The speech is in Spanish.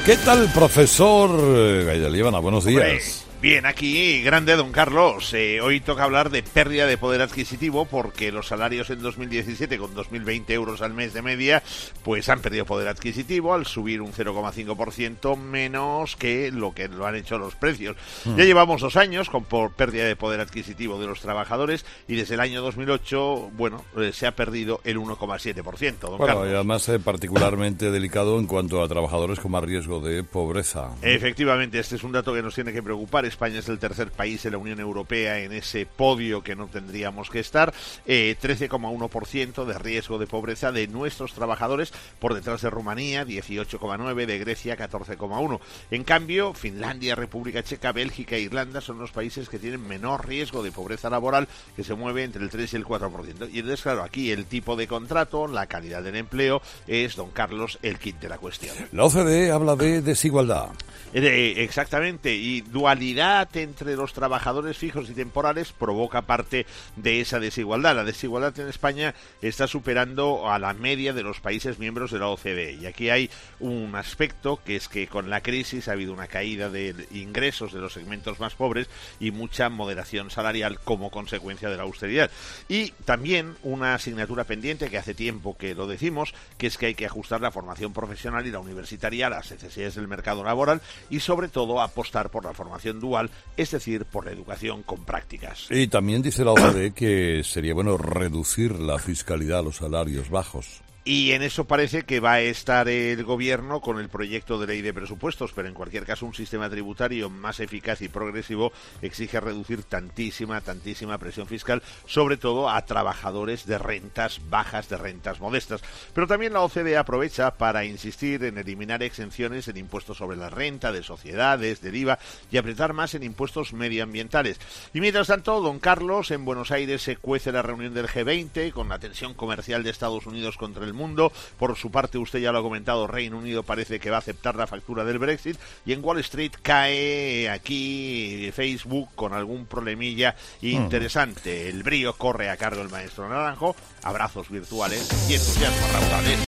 ¿Qué tal, profesor Gaidelievana? Buenos días. Bien, aquí, grande don Carlos. Hoy toca hablar de pérdida de poder adquisitivo porque los salarios en 2017 con 2.020 euros al mes de media pues han perdido poder adquisitivo al subir un 0,5% menos que lo han hecho los precios. Ya llevamos 2 años con pérdida de poder adquisitivo de los trabajadores y desde el año 2008, se ha perdido el 1,7%, don Carlos. Y además particularmente delicado en cuanto a trabajadores con más riesgo de pobreza. Efectivamente, este es un dato que nos tiene que preocupar. España es el tercer país de la Unión Europea en ese podio que no tendríamos que estar. 13,1% de riesgo de pobreza de nuestros trabajadores, por detrás de Rumanía, 18,9%, de Grecia, 14,1%. En cambio, Finlandia, República Checa, Bélgica e Irlanda son los países que tienen menor riesgo de pobreza laboral, que se mueve entre el 3 y el 4%. Y entonces, claro, aquí el tipo de contrato, la calidad del empleo, es, don Carlos, el kit de la cuestión. La OCDE habla de desigualdad. Exactamente, y dualidad entre los trabajadores fijos y temporales provoca parte de esa desigualdad. La desigualdad en España está superando a la media de los países miembros de la OCDE. Y aquí hay un aspecto que es que con la crisis ha habido una caída de ingresos de los segmentos más pobres y mucha moderación salarial como consecuencia de la austeridad. Y también una asignatura pendiente que hace tiempo que lo decimos, que es que hay que ajustar la formación profesional y la universitaria a las necesidades del mercado laboral y sobre todo apostar por la formación dual, es decir, por la educación con prácticas. Y también dice la OCDE que sería bueno reducir la fiscalidad a los salarios bajos. Y en eso parece que va a estar el gobierno con el proyecto de ley de presupuestos, pero en cualquier caso un sistema tributario más eficaz y progresivo exige reducir tantísima presión fiscal, sobre todo a trabajadores de rentas bajas, de rentas modestas. Pero también la OCDE aprovecha para insistir en eliminar exenciones en impuestos sobre la renta, de sociedades, del IVA y apretar más en impuestos medioambientales. Y mientras tanto, don Carlos, en Buenos Aires se cuece la reunión del G20 con la tensión comercial de Estados Unidos contra el mundo. Por su parte, usted ya lo ha comentado, Reino Unido parece que va a aceptar la factura del Brexit y en Wall Street cae aquí Facebook con algún problemilla interesante. El brío corre a cargo del maestro Naranjo, abrazos virtuales y entusiasmo raudales.